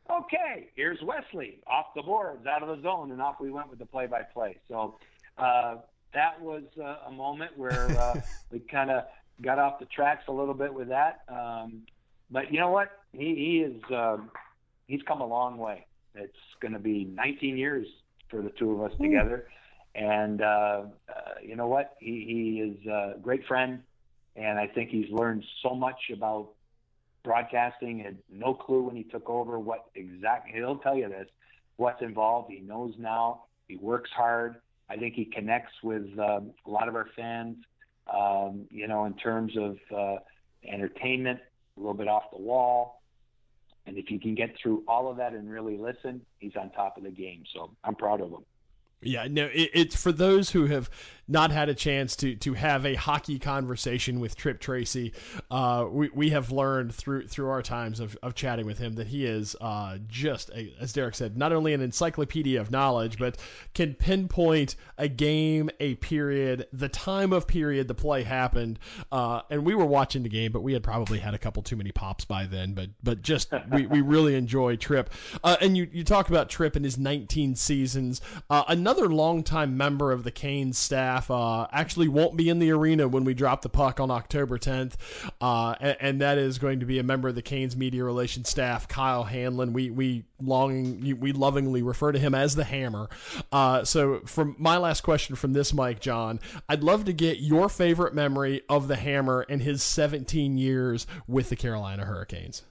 okay, here's Wesley off the boards, out of the zone, and off we went with the play-by-play. So uh, that was uh, a moment where uh, we kind of got off the tracks a little bit with that. Um, but you know what? He, he is um, he's come a long way. It's going to be nineteen years for the two of us together. And uh, uh, you know what? He, he is a great friend, and I think he's learned so much about broadcasting. Had no clue when he took over what exactly, he'll tell you this, what's involved. He knows now. He works hard. I think he connects with um, a lot of our fans, um, you know, in terms of uh, entertainment, a little bit off the wall. And if you can get through all of that and really listen, he's on top of the game. So I'm proud of him. Yeah, no, it, it's for those who have not had a chance to to have a hockey conversation with Tripp Tracy. Uh, we we have learned through through our times of, of chatting with him that he is uh, just a, as Derek said, not only an encyclopedia of knowledge, but can pinpoint a game, a period, the time of period the play happened. Uh, and we were watching the game, but we had probably had a couple too many pops by then. But but just we, we really enjoy Tripp. Uh, and you you talk about Tripp and his nineteen seasons. Uh, another longtime member of the Canes staff. Uh, actually won't be in the arena when we drop the puck on October tenth, uh, and, and that is going to be a member of the Canes media relations staff, Kyle Hanlon. We we longing we lovingly refer to him as the Hammer. Uh, so, from my last question from this mic, John, I'd love to get your favorite memory of the Hammer and his seventeen years with the Carolina Hurricanes.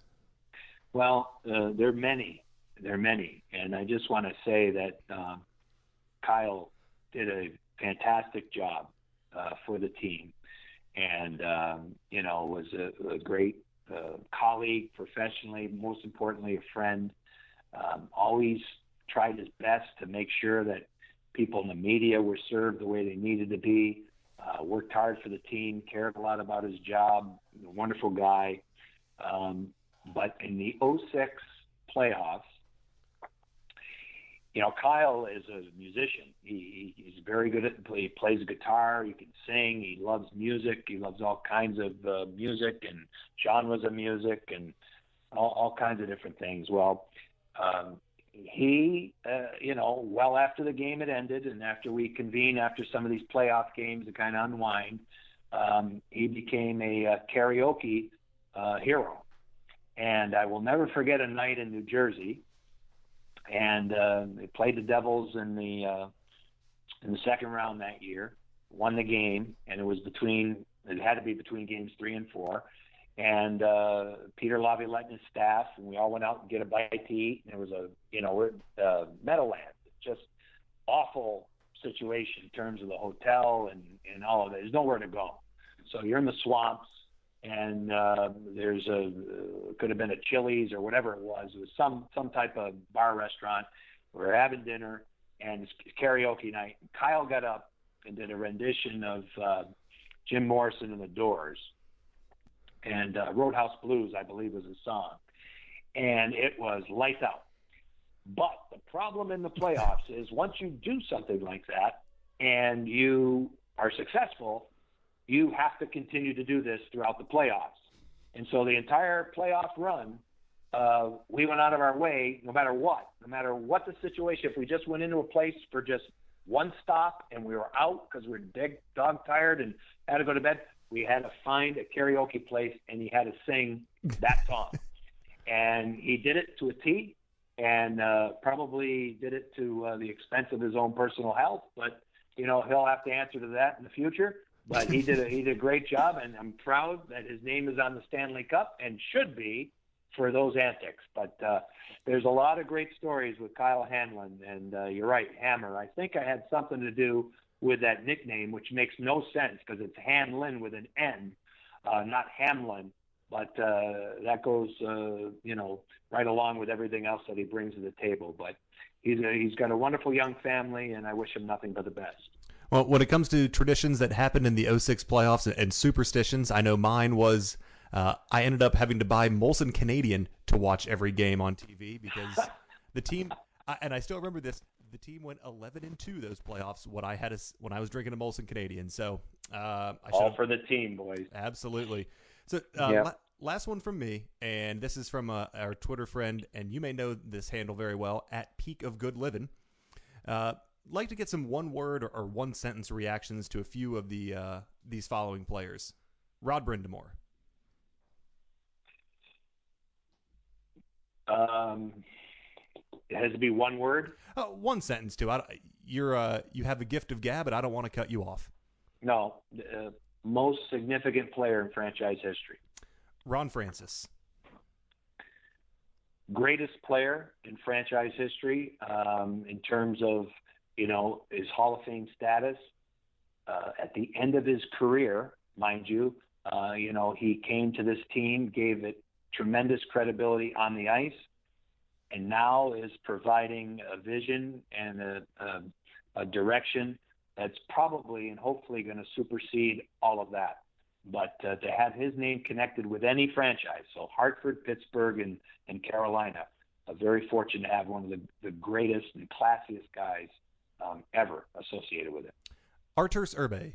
Well, uh, there are many, there are many, and I just want to say that um, Kyle did a fantastic job uh, for the team, and um, you know, was a, a great uh, colleague professionally, most importantly a friend. Um, always tried his best to make sure that people in the media were served the way they needed to be. Uh, worked hard for the team, cared a lot about his job. A wonderful guy. Um, but in the oh six playoffs, you know, Kyle is a musician. He, he's very good at, he plays guitar, he can sing, he loves music, he loves all kinds of uh, music and genres of music and all, all kinds of different things. Well, um, he, uh, you know, well after the game had ended and after we convened after some of these playoff games to kind of unwind, um, he became a, a karaoke uh, hero. And I will never forget a night in New Jersey. And uh, they played the Devils in the uh, in the second round that year, won the game, and it was between it had to be between games three and four. And uh, Peter Laviolette and his staff, and we all went out and get a bite to eat. And it was a you know we're uh, Meadowlands, just awful situation in terms of the hotel and and all of it. There's nowhere to go, so you're in the swamps. And uh, there's a uh, could have been a Chili's or whatever it was. It was some some type of bar restaurant. We were having dinner and it's karaoke night. Kyle got up and did a rendition of uh, Jim Morrison and the Doors, and uh, Roadhouse Blues, I believe, was his song, and it was lights out. But the problem in the playoffs is once you do something like that and you are successful, you have to continue to do this throughout the playoffs. And so the entire playoff run, uh, we went out of our way, no matter what, no matter what the situation. If we just went into a place for just one stop and we were out because we were dead, dog tired and had to go to bed, we had to find a karaoke place and he had to sing that song. And he did it to a T, and uh, probably did it to uh, the expense of his own personal health. But, you know, he'll have to answer to that in the future. But he did a, he did a great job, and I'm proud that his name is on the Stanley Cup and should be for those antics. But uh, there's a lot of great stories with Kyle Hanlon, and uh, you're right, Hammer. I think I had something to do with that nickname, which makes no sense because it's Hanlon with an N, uh, not Hamlin. But uh, that goes, uh, you know, right along with everything else that he brings to the table. But he's a, he's got a wonderful young family, and I wish him nothing but the best. Well, when it comes to traditions that happened in the oh six playoffs and superstitions, I know mine was uh, I ended up having to buy Molson Canadian to watch every game on T V because the team, and I still remember this, the team went eleven and two those playoffs when I had a, when I was drinking a Molson Canadian. So uh, I all for the team, boys. Absolutely. So uh, yeah. la- last one from me, and this is from uh, our Twitter friend, and you may know this handle very well, at Peak of Good Living. Uh, like to get some one-word or, or one-sentence reactions to a few of the uh, these following players. Rod Brindamore. Um, it has to be one word? Uh, one sentence, too. I, you're, uh, you have the gift of gab, but I don't want to cut you off. No. Uh, most significant player in franchise history. Ron Francis. Greatest player in franchise history um, in terms of, you know, his Hall of Fame status. Uh, at the end of his career, mind you, uh, you know, he came to this team, gave it tremendous credibility on the ice, and now is providing a vision and a, a, a direction that's probably and hopefully going to supersede all of that. But uh, to have his name connected with any franchise, so Hartford, Pittsburgh, and, and Carolina, I'm very fortunate to have one of the, the greatest and classiest guys um, ever associated with it. Arturs Irbe.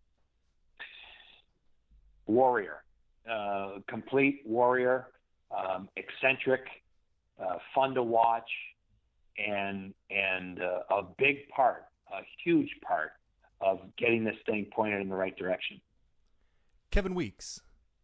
Warrior, uh, complete warrior, um, eccentric, uh, fun to watch, and and uh, a big part, a huge part of getting this thing pointed in the right direction. Kevin Weeks.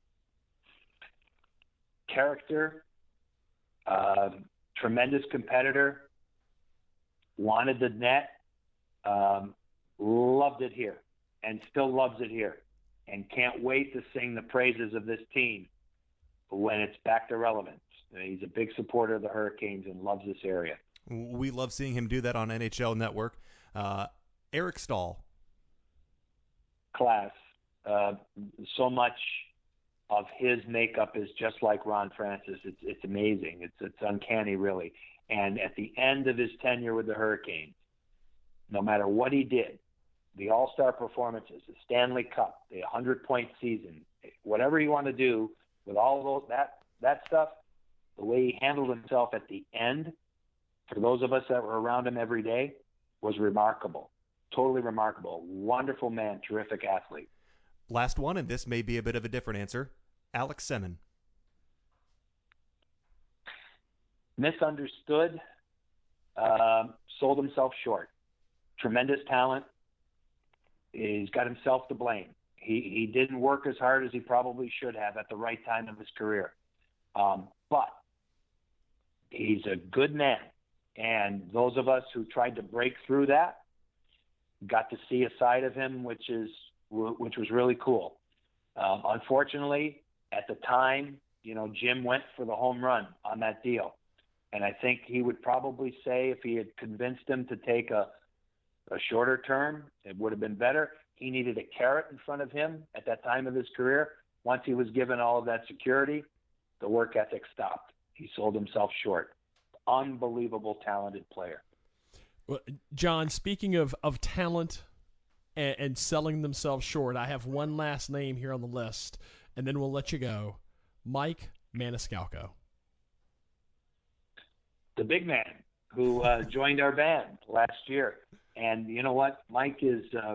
Character, uh, tremendous competitor, wanted the net, um, loved it here, and still loves it here, and can't wait to sing the praises of this team when it's back to relevance. He's a big supporter of the Hurricanes and loves this area. We love seeing him do that on N H L Network. Uh, Eric Stahl. Class. Uh, so much of his makeup is just like Ron Francis. It's it's amazing. It's it's uncanny, really. And at the end of his tenure with the Hurricanes, no matter what he did, the All-Star performances, the Stanley Cup, the hundred-point season, whatever you want to do with all of those, that that stuff, the way he handled himself at the end, for those of us that were around him every day, was remarkable. Totally remarkable. Wonderful man, terrific athlete. Last one, and this may be a bit of a different answer. Alex Semin. Misunderstood, um, sold himself short. Tremendous talent. He's got himself to blame. He he didn't work as hard as he probably should have at the right time of his career. Um, but he's a good man. And those of us who tried to break through that got to see a side of him which is which was really cool. Um, unfortunately, at the time, you know, Jim went for the home run on that deal. And I think he would probably say if he had convinced him to take a, a shorter term, it would have been better. He needed a carrot in front of him at that time of his career. Once he was given all of that security, the work ethic stopped. He sold himself short. Unbelievable talented player. Well, John, speaking of, of talent and, and selling themselves short, I have one last name here on the list, and then we'll let you go. Mike Maniscalco. The big man who uh, joined our band last year. And you know what? Mike is, uh,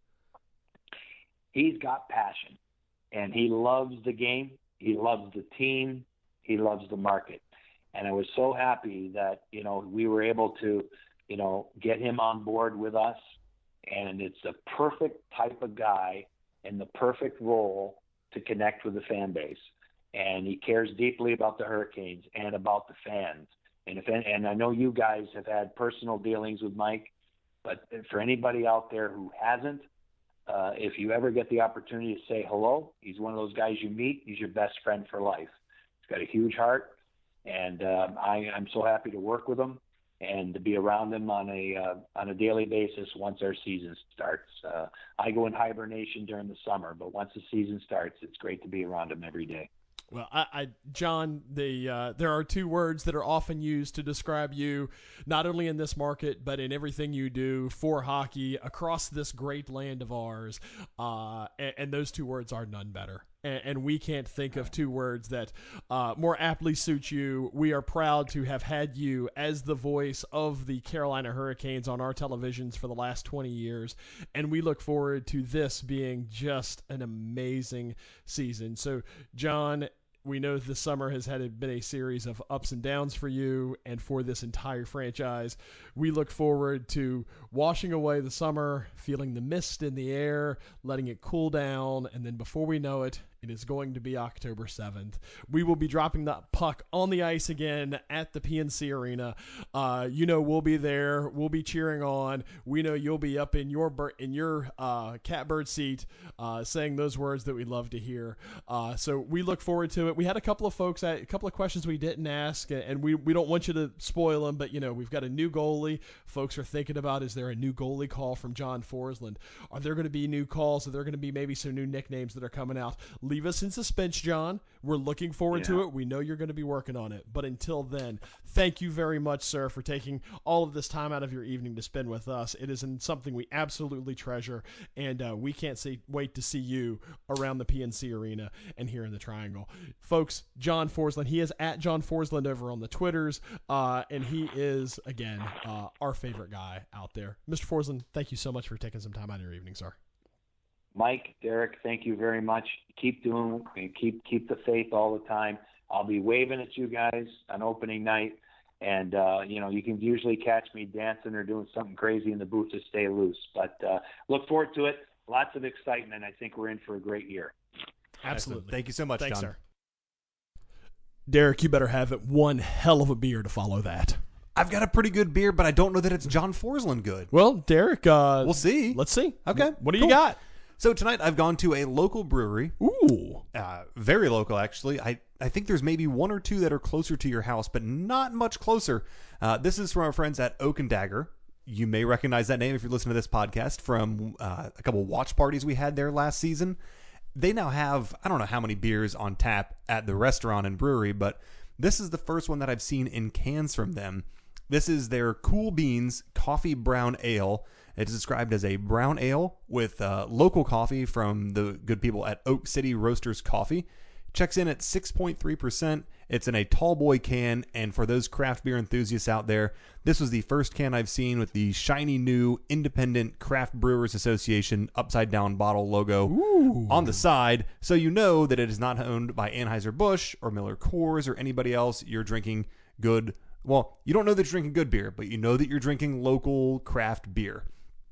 he's got passion. And he loves the game. He loves the team. He loves the market. And I was so happy that, you know, we were able to, you know, get him on board with us. And it's the perfect type of guy and the perfect role to connect with the fan base. And he cares deeply about the Hurricanes and about the fans. And if and I know you guys have had personal dealings with Mike, but for anybody out there who hasn't, uh, if you ever get the opportunity to say hello, he's one of those guys you meet. He's your best friend for life. He's got a huge heart, and uh, I, I'm so happy to work with him and to be around him on a uh, on a daily basis once our season starts. Uh, I go in hibernation during the summer, but once the season starts, it's great to be around him every day. Well, I, I John, the uh, there are two words that are often used to describe you, not only in this market, but in everything you do for hockey across this great land of ours. Uh, and, and those two words are none better. And, and we can't think of two words that uh, more aptly suit you. We are proud to have had you as the voice of the Carolina Hurricanes on our televisions for the last twenty years. And we look forward to this being just an amazing season. So, John, we know this summer has had been a series of ups and downs for you and for this entire franchise. We look forward to washing away the summer, feeling the mist in the air, letting it cool down, and then before we know it, it is going to be October seventh. We will be dropping that puck on the ice again at the P N C Arena. Uh, you know we'll be there. We'll be cheering on. We know you'll be up in your bir- in your uh, catbird seat uh, saying those words that we love to hear. Uh, so we look forward to it. We had a couple of folks, a couple of questions we didn't ask, and we, we don't want you to spoil them, but you know we've got a new goalie. Folks are thinking about, is there a new goalie call from John Forsland? Are there going to be new calls? Are there going to be maybe some new nicknames that are coming out? Leave us in suspense, John. We're looking forward yeah. to it. We know you're going to be working on it. But until then, thank you very much, sir, for taking all of this time out of your evening to spend with us. It is something we absolutely treasure, and uh, we can't see, wait to see you around the P N C Arena and here in the Triangle. Folks, John Forsland, he is at John Forsland over on the Twitters, uh, and he is, again, uh, our favorite guy out there. Mister Forsland, thank you so much for taking some time out of your evening, sir. Mike, Derek, thank you very much. Keep doing it and keep keep the faith all the time. I'll be waving at you guys on opening night, and uh, you know you can usually catch me dancing or doing something crazy in the booth to stay loose. But uh, look forward to it. Lots of excitement. I think we're in for a great year. Absolutely. Thank you so much, Thanks, John. Sir. Derek, you better have it one hell of a beer to follow that. I've got a pretty good beer, but I don't know that it's John Forsland good. Well, Derek, uh, we'll see. Let's see. Okay. What do cool. you got? So tonight I've gone to a local brewery. Ooh. Uh, very local, actually. I, I think there's maybe one or two that are closer to your house, but not much closer. Uh, this is from our friends at Oak and Dagger. You may recognize that name if you're listening to this podcast from uh, a couple watch parties we had there last season. They now have, I don't know how many beers on tap at the restaurant and brewery, but this is the first one that I've seen in cans from them. This is their Cool Beans Coffee Brown Ale. It's described as a brown ale with uh, local coffee from the good people at Oak City Roasters Coffee. Checks in at six point three percent. It's in a tall boy can, and for those craft beer enthusiasts out there, this was the first can I've seen with the shiny new Independent Craft Brewers Association upside-down bottle logo Ooh. on the side, so you know that it is not owned by Anheuser-Busch or Miller Coors or anybody else. You're drinking good, well, you don't know that you're drinking good beer, but you know that you're drinking local craft beer.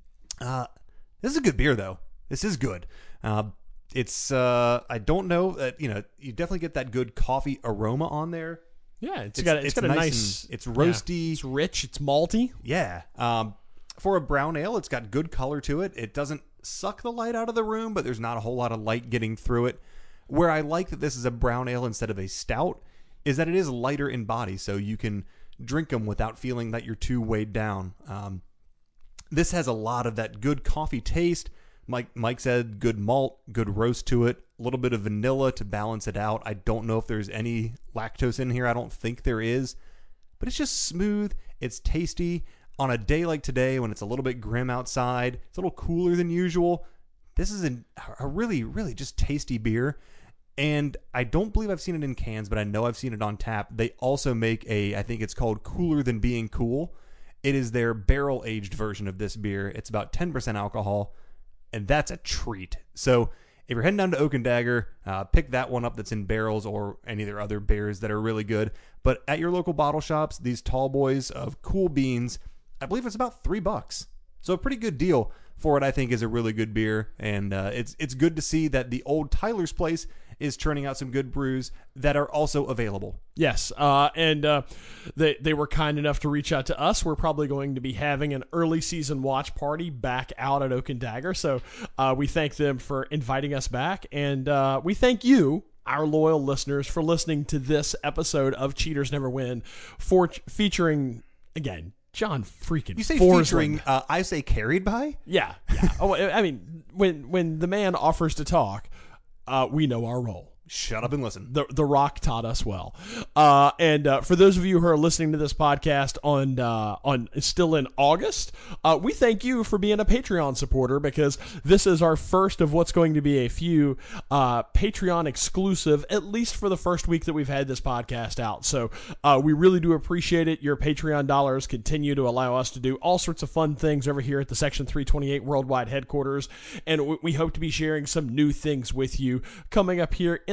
Uh, this is a good beer, though. This is good. Uh, it's, uh, I don't know, that you know, you definitely get that good coffee aroma on there. Yeah, it's, It's- got, it's it's got a nice nice, and- it's roasty. yeah, it's rich, it's malty. Yeah. Um, for a brown ale, it's got good color to it. It doesn't suck the light out of the room, but there's not a whole lot of light getting through it. Where I like that this is a brown ale instead of a stout is that it is lighter in body, so you can drink them without feeling that you're too weighed down. Um, This has a lot of that good coffee taste. Mike Mike said good malt, good roast to it, a little bit of vanilla to balance it out. I don't know if there's any lactose in here. I don't think there is. But it's just smooth. It's tasty. On a day like today when it's a little bit grim outside, it's a little cooler than usual. This is a, a really, really just tasty beer. And I don't believe I've seen it in cans, but I know I've seen it on tap. They also make a, I think it's called Cooler Than Being Cool. It is their barrel-aged version of this beer. It's about ten percent alcohol, and that's a treat. So if you're heading down to Oak and Dagger, uh, pick that one up that's in barrels or any of their other beers that are really good. But at your local bottle shops, these tall boys of Cool Beans, I believe it's about three bucks. So a pretty good deal for what I think is a really good beer. And uh, it's it's good to see that the old Tyler's Place is churning out some good brews that are also available. Yes, uh, and uh, they they were kind enough to reach out to us. We're probably going to be having an early season watch party back out at Oak and Dagger, so uh, we thank them for inviting us back, and uh, we thank you, our loyal listeners, for listening to this episode of Cheaters Never Win, for featuring again John freaking. You say Forsland. featuring? Uh, I say carried by. Yeah, yeah. Oh, I mean, when when the man offers to talk, uh, we know our role. Shut up and listen. The The Rock taught us well. Uh, and uh, for those of you who are listening to this podcast on uh, on still in August, uh, we thank you for being a Patreon supporter, because this is our first of what's going to be a few uh, Patreon exclusive, at least for the first week that we've had this podcast out. So uh, we really do appreciate it. Your Patreon dollars continue to allow us to do all sorts of fun things over here at the Section three twenty-eight Worldwide headquarters, and we, we hope to be sharing some new things with you coming up here in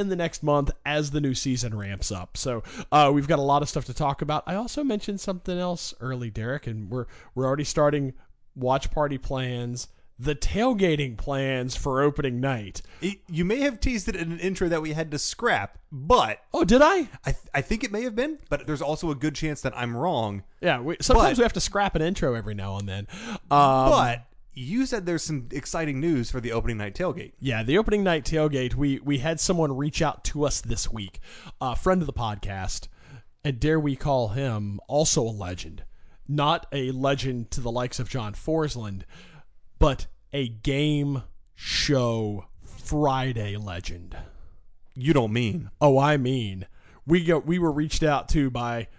in the next month as the new season ramps up. So uh, we've got a lot of stuff to talk about. I also mentioned something else early, Derek, and we're we're already starting watch party plans, the tailgating plans for opening night. It, you may have teased it in an intro that we had to scrap, but Oh, did I? I, th- I think it may have been, but there's also a good chance that I'm wrong. Yeah, we, sometimes But- we have to scrap an intro every now and then. Um, But you said there's some exciting news for the opening night tailgate. Yeah, the opening night tailgate, we we had someone reach out to us this week, a friend of the podcast, and dare we call him also a legend. Not a legend to the likes of John Forsland, but a game show Friday legend. You don't mean. Oh, I mean, we go, we were reached out to by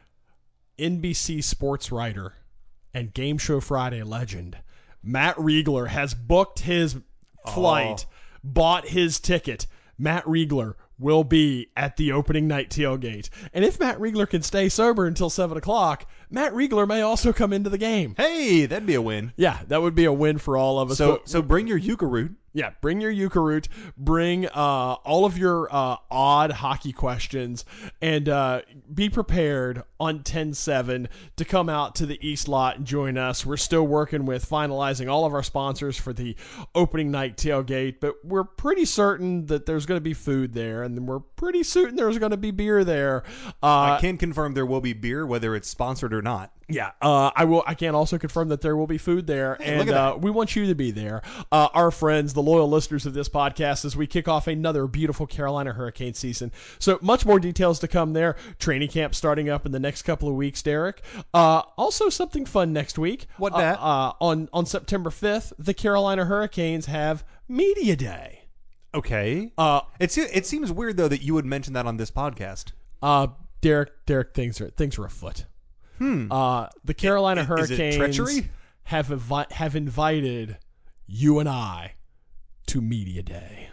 N B C sports writer and Game Show Friday legend Matt Riegler has booked his flight, Oh. bought his ticket. Matt Riegler will be at the opening night tailgate. And if Matt Riegler can stay sober until seven o'clock, Matt Riegler may also come into the game. Hey, that'd be a win. Yeah, that would be a win for all of us. So But- so bring your Eucharist. yeah, bring your Eucharist, bring uh, all of your uh, odd hockey questions, and uh, be prepared on ten seven to come out to the East Lot and join us. We're still working with finalizing all of our sponsors for the opening night tailgate, but we're pretty certain that there's going to be food there, and we're pretty certain there's going to be beer there. Uh, I can confirm there will be beer, whether it's sponsored or not. Yeah, uh, I will. I can also confirm that there will be food there, Hey, look and at uh, that. we want you to be there. Uh, our friends, the loyal listeners of this podcast, as we kick off another beautiful Carolina Hurricane season. So much more details to come there. Training camp starting up in the next couple of weeks, Derek. Uh, also, something fun next week. What Uh, dat? Uh, on on September fifth, the Carolina Hurricanes have Media Day. Okay. Uh, It's it seems weird though that you would mention that on this podcast. uh, Derek, Derek, things are things are afoot. Hmm. Uh, the Carolina Is it Hurricanes treachery? have invi- have invited you and I to Media Day.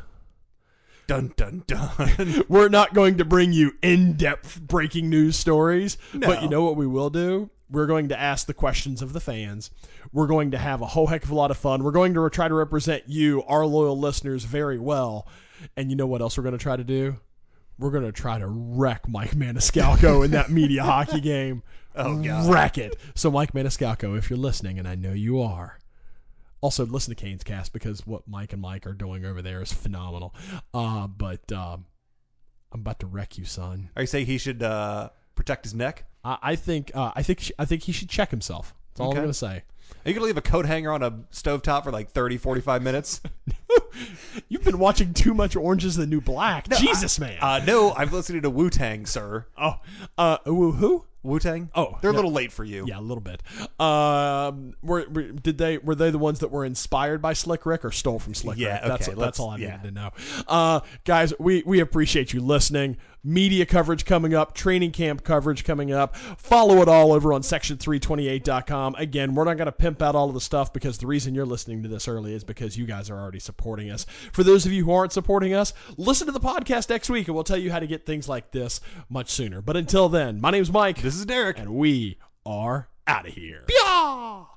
Dun dun dun. We're not going to bring you in-depth breaking news stories, No. but you know what we will do? We're going to ask the questions of the fans. We're going to have a whole heck of a lot of fun. We're going to try to represent you, our loyal listeners, very well. And you know what else we're going to try to do? We're going to try to wreck Mike Maniscalco in that media hockey game. Oh, God. Wreck it. So, Mike Maniscalco, if you're listening, and I know you are, also listen to Canes Cast because what Mike and Mike are doing over there is phenomenal. Uh, but um, I'm about to wreck you, son. Are you saying he should uh, protect his neck? I, I think uh, I think I think he should check himself. That's all Okay. I'm going to say. Are you going to leave a coat hanger on a stovetop for like thirty, forty-five minutes? You've been watching too much Orange is the New Black. Jesus, man. Uh, no, I'm listening to Wu-Tang, sir. oh, uh, who? who? Wu-Tang? Oh, They're a no. little late for you. Yeah, a little bit. Um, were, were did they were they the ones that were inspired by Slick Rick or stole from Slick Yeah, Rick? That's okay, that's let's- all I yeah. needed to know. Uh, guys, we we appreciate you listening. Media coverage coming up, training camp coverage coming up. Follow it all over on section three twenty-eight dot com. Again, we're not going to pimp out all of the stuff because the reason you're listening to this early is because you guys are already supporting us. For those of you who aren't supporting us, listen to the podcast next week and we'll tell you how to get things like this much sooner. But until then, my name's Mike. This is Derek. And we are out of here. Pyah!